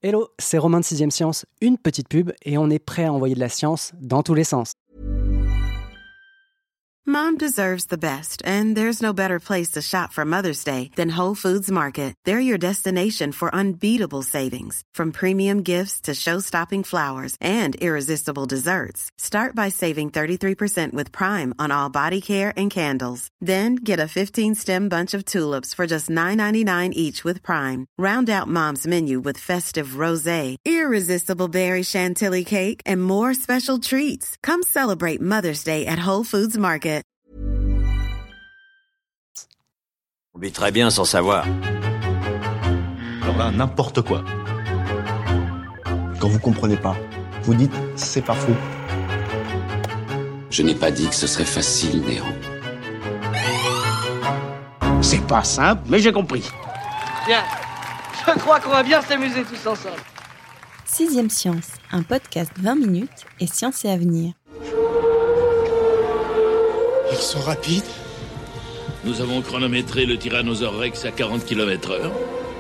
Hello, c'est Romain de 6ème Science, une petite pub et on est prêt à envoyer de la science dans tous les sens. Mom deserves the best, and there's no better place to shop for Mother's Day than Whole Foods Market. They're your destination for unbeatable savings, from premium gifts to show-stopping flowers and irresistible desserts. Start by saving 33% with Prime on all body care and candles. Then get a 15-stem bunch of tulips for just $9.99 each with Prime. Round out Mom's menu with festive rosé, irresistible berry chantilly cake, and more special treats. Come celebrate Mother's Day at Whole Foods Market. On vit très bien sans savoir. Alors là, n'importe quoi. Quand vous comprenez pas, vous dites c'est pas faux. Je n'ai pas dit que ce serait facile, Néo. C'est pas simple, mais j'ai compris. Bien, je crois qu'on va bien s'amuser tous ensemble. 6ème Science, un podcast 20 minutes et science et avenir. Ils sont rapides. Nous avons chronométré le Tyrannosaure Rex à 40 km/h.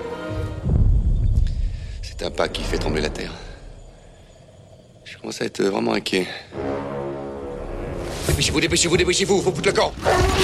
C'est un pas qui fait trembler la Terre. Je commence à être vraiment inquiet. Dépêchez-vous, faut foutre le camp.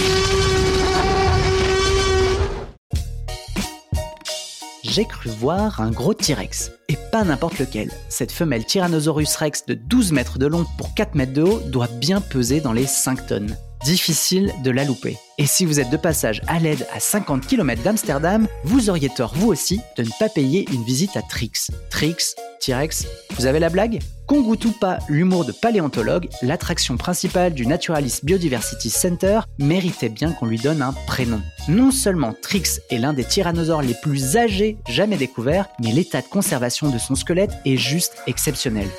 J'ai cru voir un gros T-Rex, et pas n'importe lequel. Cette femelle Tyrannosaurus Rex de 12 mètres de long pour 4 mètres de haut doit bien peser dans les 5 tonnes. Difficile de la louper. Et si vous êtes de passage à l'aide à 50 km d'Amsterdam, vous auriez tort vous aussi de ne pas payer une visite à Trix. Trix, T-Rex, vous avez la blague ? Qu'on goûte ou pas l'humour de paléontologue, l'attraction principale du Naturalis Biodiversity Center méritait bien qu'on lui donne un prénom. Non seulement Trix est l'un des tyrannosaures les plus âgés jamais découverts, mais l'état de conservation de son squelette est juste exceptionnel.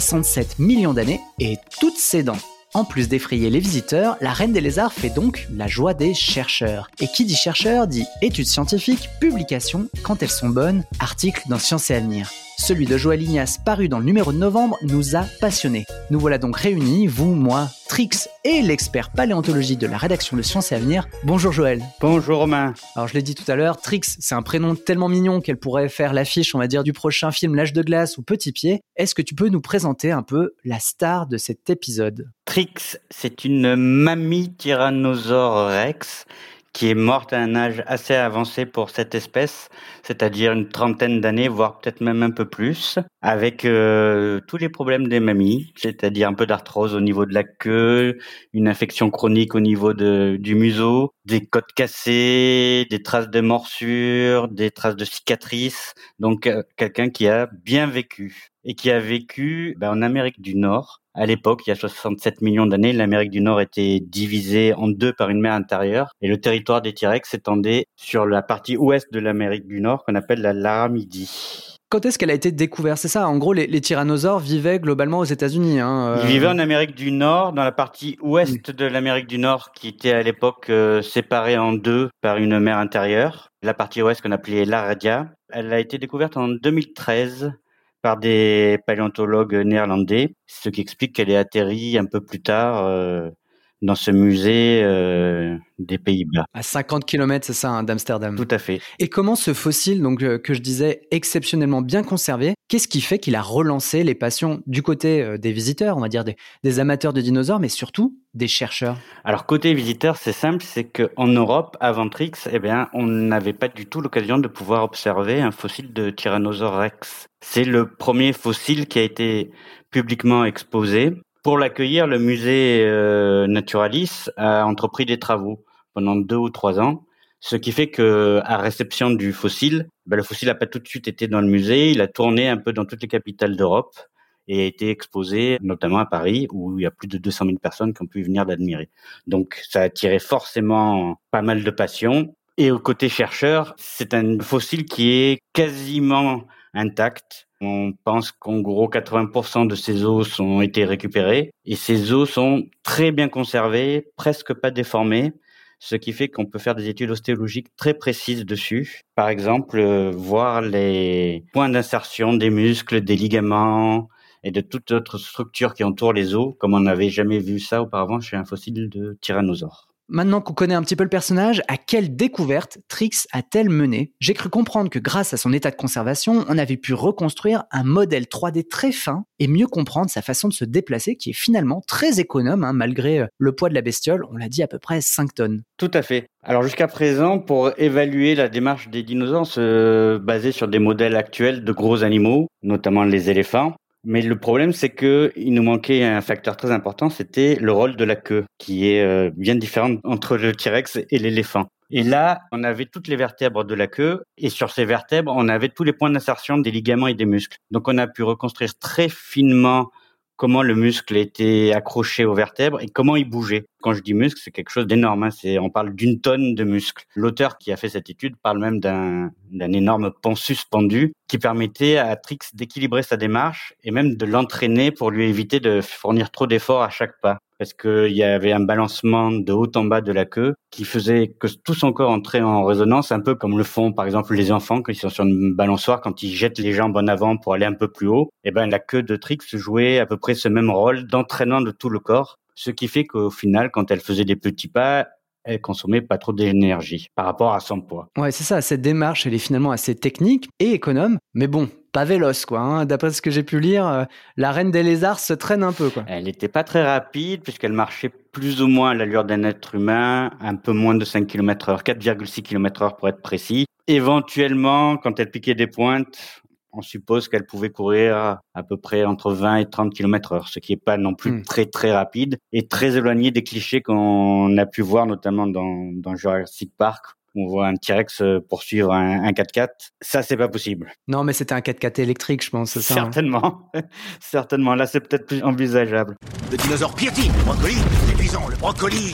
67 millions d'années et toutes ses dents. En plus d'effrayer les visiteurs, la reine des lézards fait donc la joie des chercheurs. Et qui dit chercheur dit études scientifiques, publications, quand elles sont bonnes, articles dans Science et Avenir. Celui de Joël Ignace, paru dans le numéro de novembre, nous a passionnés. Nous voilà donc réunis, vous, moi, Trix et l'expert paléontologie de la rédaction de Science et Avenir. Bonjour Joël. Bonjour Romain. Alors je l'ai dit tout à l'heure, Trix, c'est un prénom tellement mignon qu'elle pourrait faire l'affiche, on va dire, du prochain film L'Âge de glace ou Petit Pied. Est-ce que tu peux nous présenter un peu la star de cet épisode ? Trix, c'est une mamie Tyrannosaure Rex qui est morte à un âge assez avancé pour cette espèce, c'est-à-dire une trentaine d'années, voire peut-être même un peu plus, avec tous les problèmes des mamies, c'est-à-dire un peu d'arthrose au niveau de la queue, une infection chronique au niveau du museau, des côtes cassées, des traces de morsures, des traces de cicatrices, donc quelqu'un qui a bien vécu et qui a vécu en Amérique du Nord. À l'époque, il y a 67 millions d'années, l'Amérique du Nord était divisée en deux par une mer intérieure et le territoire des T-Rex s'étendait sur la partie ouest de l'Amérique du Nord qu'on appelle la Laramidie. Quand est-ce qu'elle a été découverte ? C'est ça, en gros, les tyrannosaures vivaient globalement aux États-Unis. Ils vivaient en Amérique du Nord, dans la partie ouest de l'Amérique du Nord, qui était à l'époque séparée en deux par une mer intérieure. La partie ouest qu'on appelait l'Aradia. Elle a été découverte en 2013 par des paléontologues néerlandais, ce qui explique qu'elle est atterrie un peu plus tard dans ce musée des Pays-Bas. À 50 km, c'est ça, d'Amsterdam. Tout à fait. Et comment ce fossile, donc que je disais exceptionnellement bien conservé, qu'est-ce qui fait qu'il a relancé les passions du côté des visiteurs, on va dire des amateurs de dinosaures, mais surtout des chercheurs ? Alors côté visiteurs, c'est simple, c'est qu'en Europe, avant Trix, on n'avait pas du tout l'occasion de pouvoir observer un fossile de Tyrannosaure Rex. C'est le premier fossile qui a été publiquement exposé. Pour l'accueillir, le musée Naturalis a entrepris des travaux pendant 2 ou 3 ans, ce qui fait que à réception du fossile, le fossile n'a pas tout de suite été dans le musée, il a tourné un peu dans toutes les capitales d'Europe et a été exposé notamment à Paris où il y a plus de 200 000 personnes qui ont pu venir l'admirer. Donc ça a attiré forcément pas mal de passion. Et au côté chercheur, c'est un fossile qui est quasiment intact. On pense qu'en gros 80% de ces os ont été récupérés et ces os sont très bien conservés, presque pas déformés, ce qui fait qu'on peut faire des études ostéologiques très précises dessus. Par exemple, voir les points d'insertion des muscles, des ligaments et de toute autre structure qui entoure les os, comme on n'avait jamais vu ça auparavant chez un fossile de tyrannosaure. Maintenant qu'on connaît un petit peu le personnage, à quelle découverte Trix a-t-elle mené ? J'ai cru comprendre que grâce à son état de conservation, on avait pu reconstruire un modèle 3D très fin et mieux comprendre sa façon de se déplacer qui est finalement très économe, malgré le poids de la bestiole, on l'a dit à peu près 5 tonnes. Tout à fait. Alors jusqu'à présent, pour évaluer la démarche des dinosaures, on se basait sur des modèles actuels de gros animaux, notamment les éléphants. Mais le problème, c'est que il nous manquait un facteur très important, c'était le rôle de la queue, qui est bien différent entre le T-Rex et l'éléphant. Et là, on avait toutes les vertèbres de la queue, et sur ces vertèbres, on avait tous les points d'insertion des ligaments et des muscles. Donc on a pu reconstruire très finement comment le muscle était accroché aux vertèbres et comment il bougeait. Quand je dis muscle, c'est quelque chose d'énorme. On parle d'1 tonne de muscles. L'auteur qui a fait cette étude parle même d'un énorme pont suspendu qui permettait à Trix d'équilibrer sa démarche et même de l'entraîner pour lui éviter de fournir trop d'efforts à chaque pas. Parce qu'il y avait un balancement de haut en bas de la queue qui faisait que tout son corps entrait en résonance, un peu comme le font par exemple les enfants quand ils sont sur une balançoire, quand ils jettent les jambes en avant pour aller un peu plus haut. Et la queue de Trix jouait à peu près ce même rôle d'entraînement de tout le corps. Ce qui fait qu'au final, quand elle faisait des petits pas, elle consommait pas trop d'énergie par rapport à son poids. Ouais, c'est ça. Cette démarche, elle est finalement assez technique et économe, mais bon, pas véloce, quoi. D'après ce que j'ai pu lire, la reine des lézards se traîne un peu, quoi. Elle n'était pas très rapide puisqu'elle marchait plus ou moins à l'allure d'un être humain, un peu moins de 5 km/h, 4,6 km/h pour être précis. Éventuellement, quand elle piquait des pointes, on suppose qu'elle pouvait courir à peu près entre 20 et 30 km/h, ce qui n'est pas non plus très très rapide et très éloigné des clichés qu'on a pu voir notamment dans Jurassic Park. On voit un T-Rex poursuivre un 4x4. Ça, c'est pas possible. Non, mais c'était un 4x4 électrique, je pense, c'est ça. Certainement. Certainement. Là, c'est peut-être plus envisageable. Le dinosaure piétine, le brocoli, c'est épuisant, le brocoli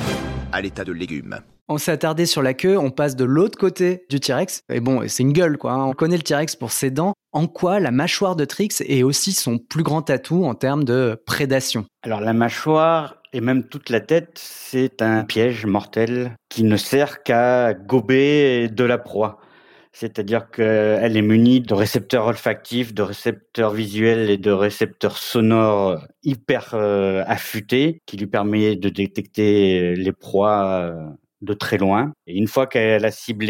à l'état de légumes. On s'est attardé sur la queue, on passe de l'autre côté du T-Rex. Et bon, c'est une gueule, quoi. On connaît le T-Rex pour ses dents. En quoi la mâchoire de Trix est aussi son plus grand atout en termes de prédation ? Alors, la mâchoire et même toute la tête, c'est un piège mortel qui ne sert qu'à gober de la proie. C'est-à-dire qu'elle est munie de récepteurs olfactifs, de récepteurs visuels et de récepteurs sonores hyper affûtés qui lui permettent de détecter les proies de très loin. Et une fois qu'elle a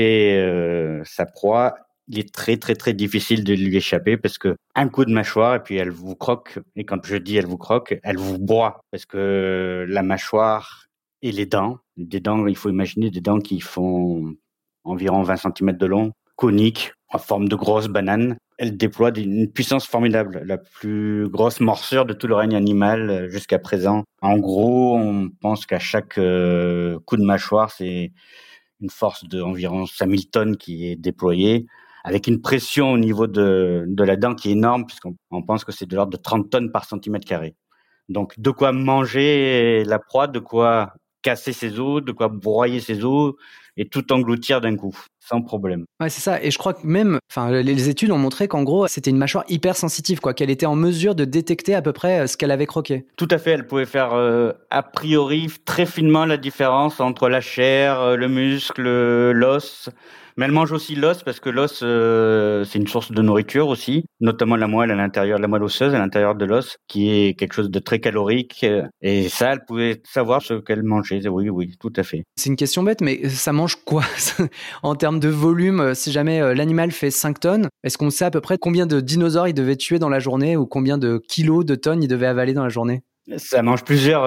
ciblé sa proie, il est très très très difficile de lui échapper parce que un coup de mâchoire et puis elle vous croque. Et quand je dis elle vous croque, elle vous broie parce que la mâchoire et les dents, il faut imaginer des dents qui font environ 20 cm de long, coniques, en forme de grosses bananes. Elle déploie une puissance formidable, la plus grosse morsure de tout le règne animal jusqu'à présent. En gros, on pense qu'à chaque coup de mâchoire, c'est une force d'environ 5000 tonnes qui est déployée, avec une pression au niveau de la dent qui est énorme, puisqu'on pense que c'est de l'ordre de 30 tonnes par centimètre carré. Donc, de quoi manger la proie, de quoi casser ses os, de quoi broyer ses os et tout engloutir d'un coup, sans problème. Ouais, c'est ça. Et je crois que même, les études ont montré qu'en gros, c'était une mâchoire hyper sensitive, quoi, qu'elle était en mesure de détecter à peu près ce qu'elle avait croqué. Tout à fait. Elle pouvait faire a priori très finement la différence entre la chair, le muscle, l'os. Mais elle mange aussi l'os parce que l'os, c'est une source de nourriture aussi, notamment la moelle à l'intérieur, la moelle osseuse à l'intérieur de l'os, qui est quelque chose de très calorique. Et ça, elle pouvait savoir ce qu'elle mangeait. Oui, tout à fait. C'est une question bête, mais ça mange quoi en termes de volume? Si jamais l'animal fait 5 tonnes, est-ce qu'on sait à peu près combien de dinosaures il devait tuer dans la journée ou combien de kilos, de tonnes il devait avaler dans la journée? Ça mange plusieurs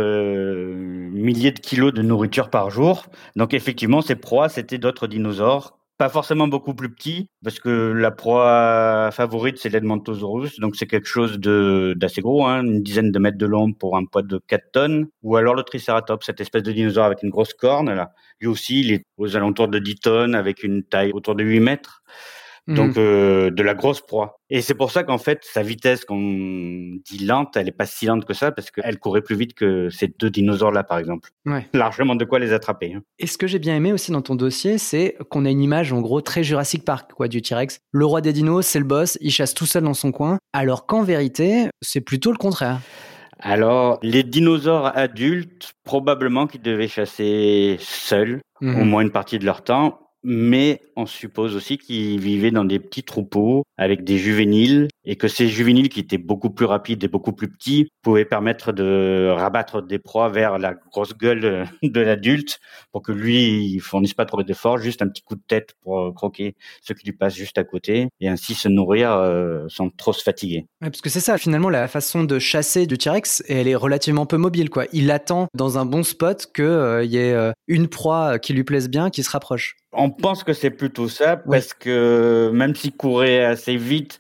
milliers de kilos de nourriture par jour. Donc effectivement, ces proies, c'était d'autres dinosaures. Pas forcément beaucoup plus petits, parce que la proie favorite, c'est l'Edmontosaurus. Donc c'est quelque chose d'assez gros, une dizaine de mètres de long pour un poids de 4 tonnes. Ou alors le Triceratops, cette espèce de dinosaure avec une grosse corne. Là. Lui aussi, il est aux alentours de 10 tonnes, avec une taille autour de 8 mètres. Donc de la grosse proie. Et c'est pour ça qu'en fait, sa vitesse, qu'on dit lente, elle est pas si lente que ça, parce qu'elle courait plus vite que ces deux dinosaures-là, par exemple. Ouais. Largement de quoi les attraper. Et ce que j'ai bien aimé aussi dans ton dossier, c'est qu'on a une image, en gros, très Jurassic Park, quoi, du T-Rex. Le roi des dinos, c'est le boss, il chasse tout seul dans son coin, alors qu'en vérité, c'est plutôt le contraire. Alors, les dinosaures adultes, probablement qu'ils devaient chasser seuls, au moins une partie de leur temps. Mais on suppose aussi qu'ils vivaient dans des petits troupeaux avec des juvéniles et que ces juvéniles qui étaient beaucoup plus rapides et beaucoup plus petits pouvaient permettre de rabattre des proies vers la grosse gueule de l'adulte pour que lui, il fournisse pas trop d'efforts, juste un petit coup de tête pour croquer ceux qui lui passent juste à côté et ainsi se nourrir sans trop se fatiguer. Ouais, parce que c'est ça, finalement, la façon de chasser du T-Rex, elle est relativement peu mobile, quoi. Il attend dans un bon spot que y ait une proie qui lui plaise bien, qui se rapproche. On pense que c'est plutôt ça, parce que même s'il courait assez vite,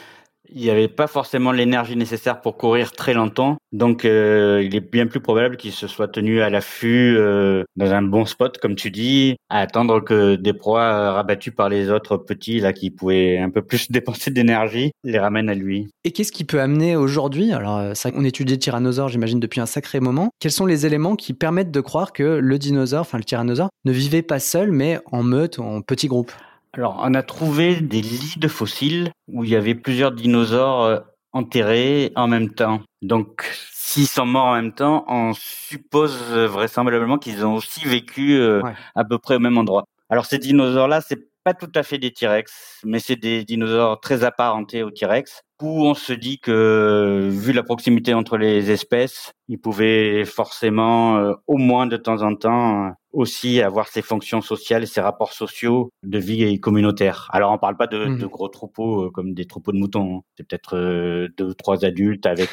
il n'y avait pas forcément l'énergie nécessaire pour courir très longtemps. Donc, il est bien plus probable qu'il se soit tenu à l'affût dans un bon spot, comme tu dis, à attendre que des proies rabattues par les autres petits, là, qui pouvaient un peu plus dépenser d'énergie, les ramènent à lui. Et qu'est-ce qui peut amener aujourd'hui, alors on étudie le tyrannosaure, j'imagine, depuis un sacré moment, quels sont les éléments qui permettent de croire que le tyrannosaure, ne vivait pas seul, mais en meute, en petits groupes? Alors, on a trouvé des lits de fossiles où il y avait plusieurs dinosaures enterrés en même temps. Donc, s'ils sont morts en même temps, on suppose vraisemblablement qu'ils ont aussi vécu à peu près au même endroit. Alors, ces dinosaures-là, c'est pas tout à fait des T-Rex, mais c'est des dinosaures très apparentés aux T-Rex, où on se dit que, vu la proximité entre les espèces, ils pouvaient forcément, au moins de temps en temps, aussi avoir ces fonctions sociales et ces rapports sociaux de vie communautaire. Alors, on parle pas de gros troupeaux comme des troupeaux de moutons. C'est peut-être 2 ou 3 adultes avec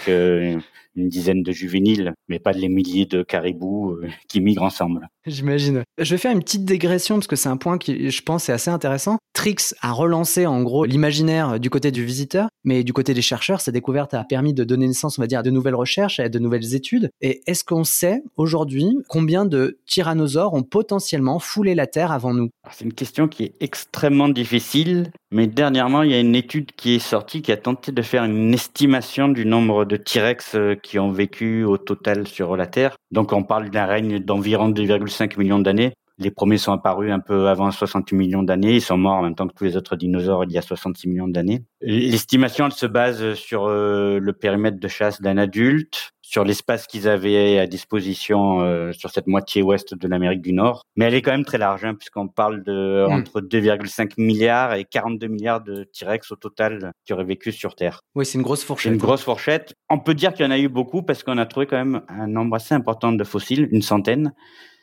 une dizaine de juvéniles, mais pas les milliers de caribous qui migrent ensemble. J'imagine. Je vais faire une petite dégression parce que c'est un point qui, je pense, est assez intéressant. Trix a relancé en gros l'imaginaire du côté du visiteur, mais du côté des chercheurs, sa découverte a permis de donner naissance, on va dire, à de nouvelles recherches et à de nouvelles études. Et est-ce qu'on sait aujourd'hui combien de tyrannosaures ont potentiellement foulé la Terre avant nous? C'est une question qui est extrêmement difficile, mais dernièrement, il y a une étude qui est sortie qui a tenté de faire une estimation du nombre de T-Rex qui ont vécu au total sur la Terre. Donc on parle d'un règne d'environ 2,5 millions d'années. Les premiers sont apparus un peu avant 68 millions d'années. Ils sont morts en même temps que tous les autres dinosaures il y a 66 millions d'années. L'estimation, elle se base sur le périmètre de chasse d'un adulte, sur l'espace qu'ils avaient à disposition sur cette moitié ouest de l'Amérique du Nord. Mais elle est quand même très large, puisqu'on parle de entre 2,5 milliards et 42 milliards de T-Rex au total qui auraient vécu sur Terre. Oui, c'est une grosse fourchette. C'est une grosse fourchette. On peut dire qu'il y en a eu beaucoup parce qu'on a trouvé quand même un nombre assez important de fossiles, une centaine.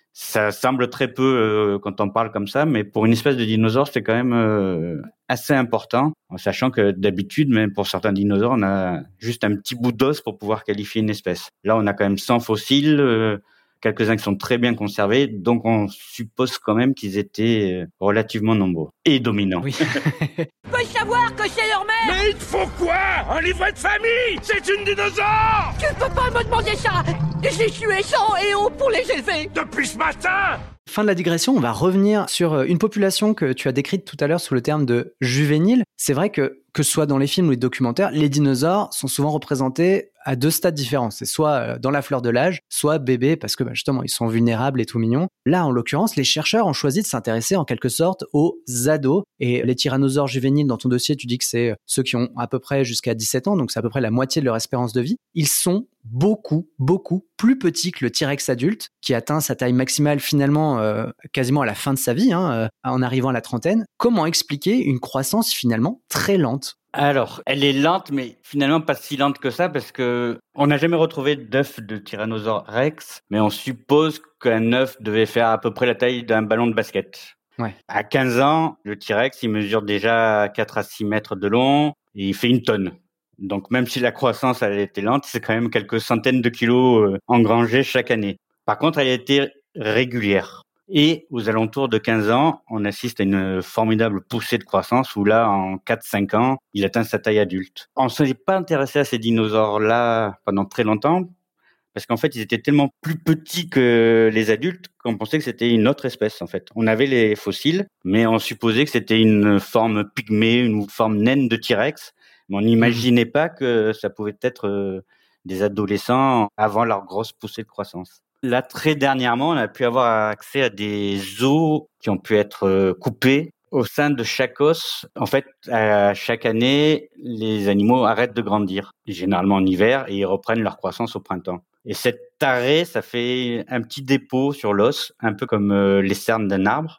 Ça semble très peu quand on parle comme ça, mais pour une espèce de dinosaure, c'est quand même assez important, en sachant que d'habitude, même pour certains dinosaures, on a juste un petit bout d'os pour pouvoir qualifier une espèce. Là, on a quand même 100 fossiles, quelques-uns qui sont très bien conservés, donc on suppose quand même qu'ils étaient relativement nombreux et dominants. Oui. Peux savoir que c'est leur mère? Mais il te faut quoi? Un livret de famille? C'est une dinosaure! Tu peux pas me demander ça! J'ai tué 100 héros pour les élever! Depuis ce matin! Fin de la digression, on va revenir sur une population que tu as décrite tout à l'heure sous le terme de juvénile. C'est vrai que ce soit dans les films ou les documentaires, les dinosaures sont souvent représentés à 2 stades différents. C'est soit dans la fleur de l'âge, soit bébé, parce que justement, ils sont vulnérables et tout mignons. Là, en l'occurrence, les chercheurs ont choisi de s'intéresser en quelque sorte aux ados. Et les tyrannosaures juvéniles, dans ton dossier, tu dis que c'est ceux qui ont à peu près jusqu'à 17 ans, donc c'est à peu près la moitié de leur espérance de vie. Ils sont beaucoup plus petits que le T-Rex adulte, qui atteint sa taille maximale finalement quasiment à la fin de sa vie, en arrivant à la trentaine. Comment expliquer une croissance finalement très lente? Alors, elle est lente, mais finalement pas si lente que ça, parce que on n'a jamais retrouvé d'œuf de Tyrannosaure Rex, mais on suppose qu'un œuf devait faire à peu près la taille d'un ballon de basket. Ouais. À 15 ans, le T-Rex, il mesure déjà 4 à 6 mètres de long et il fait 1 tonne. Donc même si la croissance elle était lente, c'est quand même quelques centaines de kilos engrangés chaque année. Par contre, elle a été régulière. Et aux alentours de 15 ans, on assiste à une formidable poussée de croissance où là, en 4-5 ans, il atteint sa taille adulte. On ne s'est pas intéressé à ces dinosaures-là pendant très longtemps parce qu'en fait, ils étaient tellement plus petits que les adultes qu'on pensait que c'était une autre espèce, en fait. On avait les fossiles, mais on supposait que c'était une forme pygmée, une forme naine de T-Rex. Mais on n'imaginait pas que ça pouvait être des adolescents avant leur grosse poussée de croissance. Là, très dernièrement, on a pu avoir accès à des os qui ont pu être coupés au sein de chaque os. En fait, à chaque année, les animaux arrêtent de grandir, généralement en hiver, et ils reprennent leur croissance au printemps. Et cet arrêt, ça fait un petit dépôt sur l'os, un peu comme les cernes d'un arbre.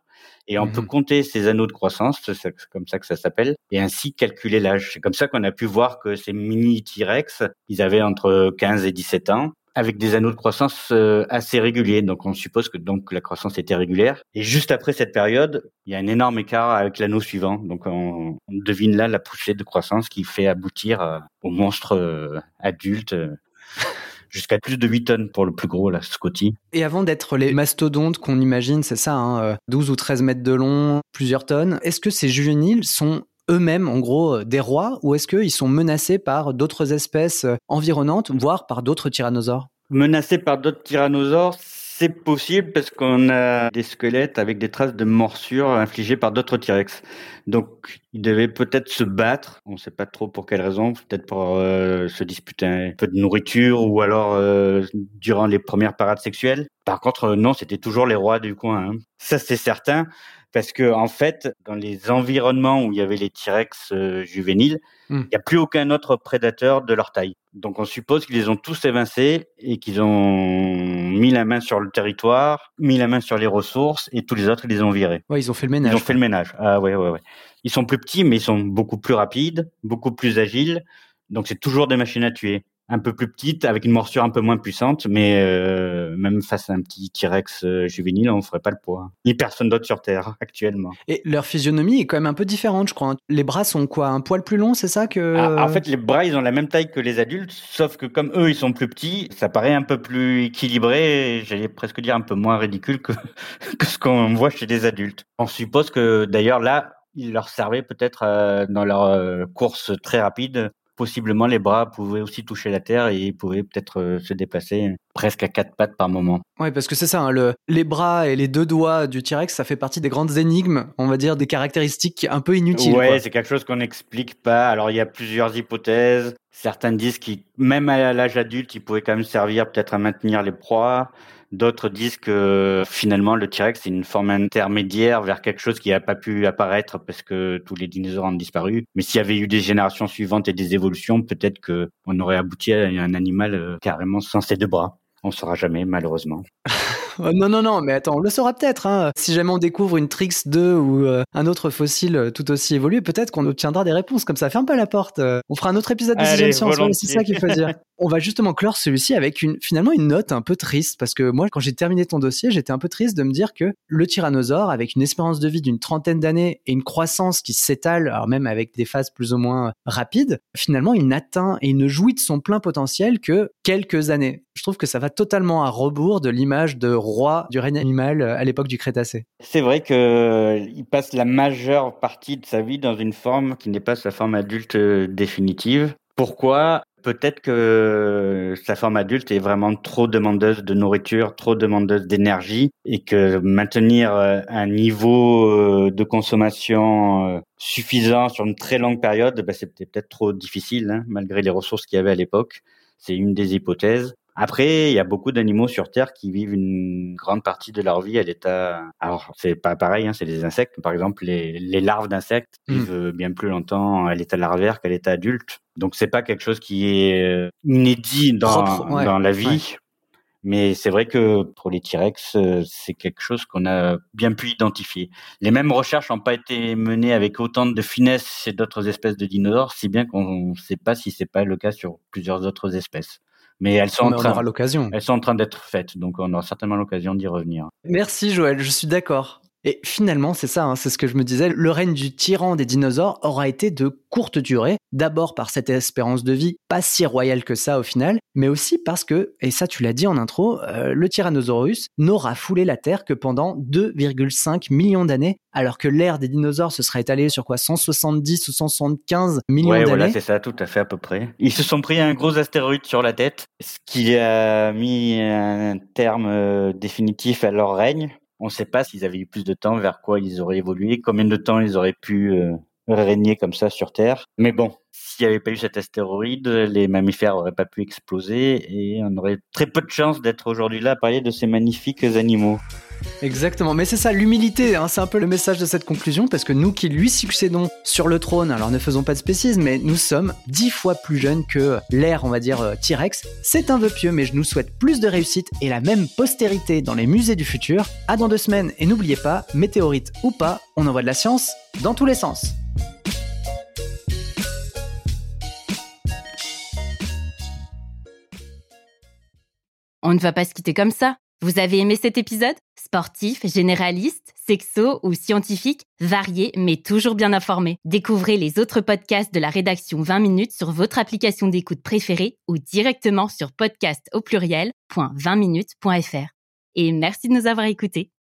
Et on peut compter ces anneaux de croissance, c'est comme ça que ça s'appelle, et ainsi calculer l'âge. C'est comme ça qu'on a pu voir que ces mini T-Rex, ils avaient entre 15 et 17 ans, avec des anneaux de croissance assez réguliers. Donc on suppose que donc la croissance était régulière. Et juste après cette période, il y a un énorme écart avec l'anneau suivant. Donc on devine là la poussée de croissance qui fait aboutir au monstre adulte. Jusqu'à plus de 8 tonnes pour le plus gros, là, Scotty. Et avant d'être les mastodontes qu'on imagine, c'est ça, 12 ou 13 mètres de long, plusieurs tonnes, est-ce que ces juvéniles sont eux-mêmes, en gros, des rois, ou est-ce qu'ils sont menacés par d'autres espèces environnantes, voire par d'autres tyrannosaures? Menacés par d'autres tyrannosaures, c'est possible parce qu'on a des squelettes avec des traces de morsures infligées par d'autres T-Rex. Donc, ils devaient peut-être se battre. On ne sait pas trop pour quelle raison. Peut-être pour se disputer un peu de nourriture ou alors durant les premières parades sexuelles. Par contre, non, c'était toujours les rois du coin. Ça, c'est certain. Parce que en fait, dans les environnements où il y avait les T-Rex juvéniles, il n'y a plus aucun autre prédateur de leur taille. Donc on suppose qu'ils les ont tous évincés et qu'ils ont mis la main sur le territoire, mis la main sur les ressources et tous les autres, ils les ont virés. Ouais, ils ont fait le ménage. Ils ont fait le ménage. Ah ouais. Ils sont plus petits, mais ils sont beaucoup plus rapides, beaucoup plus agiles. Donc c'est toujours des machines à tuer. Un peu plus petites, avec une morsure un peu moins puissante, mais même face à un petit T-Rex juvénile, on ne ferait pas le poids. Ni personne d'autre sur Terre, actuellement. Et leur physionomie est quand même un peu différente, je crois. Les bras sont quoi, un poil plus long, c'est ça que... En fait, les bras, ils ont la même taille que les adultes, sauf que comme eux, ils sont plus petits, ça paraît un peu plus équilibré, j'allais presque dire un peu moins ridicule que ce qu'on voit chez les adultes. On suppose que, d'ailleurs, là, il leur servait peut-être dans leur course très rapide. Possiblement, les bras pouvaient aussi toucher la terre et ils pouvaient peut-être se déplacer presque à 4 pattes par moment. Ouais, parce que c'est ça, les bras et les 2 doigts du T-Rex, ça fait partie des grandes énigmes, on va dire, des caractéristiques un peu inutiles. Ouais, quoi. C'est quelque chose qu'on n'explique pas. Alors, il y a plusieurs hypothèses. Certains disent qu'ils, même à l'âge adulte, ils pouvaient quand même servir peut-être à maintenir les proies. D'autres disent que finalement le T-Rex c'est une forme intermédiaire vers quelque chose qui n'a pas pu apparaître parce que tous les dinosaures ont disparu. Mais s'il y avait eu des générations suivantes et des évolutions, peut-être qu'on aurait abouti à un animal carrément sans ses 2 bras. On ne saura jamais, malheureusement. Non, mais attends, on le saura peut-être. Hein. Si jamais on découvre une Trix 2 ou un autre fossile tout aussi évolué, peut-être qu'on obtiendra des réponses. Comme ça, ferme pas la porte. On fera un autre épisode de 6ème Science. C'est ça qu'il faut dire. On va justement clore celui-ci avec finalement une note un peu triste. Parce que moi, quand j'ai terminé ton dossier, j'étais un peu triste de me dire que le tyrannosaure, avec une espérance de vie d'une 30aine d'années et une croissance qui s'étale, alors même avec des phases plus ou moins rapides, finalement, il n'atteint et il ne jouit de son plein potentiel que quelques années. Je trouve que ça va totalement à rebours de l'image de roi du règne animal à l'époque du Crétacé. C'est vrai qu'il passe la majeure partie de sa vie dans une forme qui n'est pas sa forme adulte définitive. Pourquoi ? Peut-être que sa forme adulte est vraiment trop demandeuse de nourriture, trop demandeuse d'énergie et que maintenir un niveau de consommation suffisant sur une très longue période, c'était peut-être trop difficile, malgré les ressources qu'il y avait à l'époque. C'est une des hypothèses. Après, il y a beaucoup d'animaux sur Terre qui vivent une grande partie de leur vie à l'état... Alors, c'est pas pareil, c'est des insectes. Par exemple, les larves d'insectes vivent bien plus longtemps à l'état larvaire qu'à l'état adulte. Donc, c'est pas quelque chose qui est inédit dans la vie. Ouais. Mais c'est vrai que pour les T-Rex, c'est quelque chose qu'on a bien pu identifier. Les mêmes recherches n'ont pas été menées avec autant de finesse chez d'autres espèces de dinosaures, si bien qu'on ne sait pas si c'est pas le cas sur plusieurs autres espèces. Mais elles sont en train d'être faites, donc on aura certainement l'occasion d'y revenir. Merci Joël, je suis d'accord. Et finalement, c'est ça, c'est ce que je me disais, le règne du tyran des dinosaures aura été de courte durée, d'abord par cette espérance de vie pas si royale que ça au final, mais aussi parce que, et ça tu l'as dit en intro, le Tyrannosaurus n'aura foulé la Terre que pendant 2,5 millions d'années, alors que l'ère des dinosaures se serait étalée sur 170 ou 175 millions d'années. Voilà, c'est ça, tout à fait à peu près. Ils se sont pris un gros astéroïde sur la tête, ce qui a mis un terme définitif à leur règne. On ne sait pas s'ils avaient eu plus de temps, vers quoi ils auraient évolué, combien de temps ils auraient pu régner comme ça sur Terre. Mais bon, s'il n'y avait pas eu cet astéroïde, les mammifères n'auraient pas pu exploser et on aurait très peu de chance d'être aujourd'hui là à parler de ces magnifiques animaux. Exactement, mais c'est ça l'humilité, hein, c'est un peu le message de cette conclusion, parce que nous qui lui succédons sur le trône, alors ne faisons pas de spécisme, mais nous sommes 10 fois plus jeunes que l'ère, on va dire, T-Rex. C'est un vœu pieux, mais je nous souhaite plus de réussite et la même postérité dans les musées du futur. À dans 2 semaines, et n'oubliez pas, météorite ou pas, on envoie de la science dans tous les sens. On ne va pas se quitter comme ça. Vous avez aimé cet épisode ? Sportif, généraliste, sexo ou scientifique, varié mais toujours bien informé. Découvrez les autres podcasts de la rédaction 20 minutes sur votre application d'écoute préférée ou directement sur podcast@20minutes.fr. Et merci de nous avoir écoutés.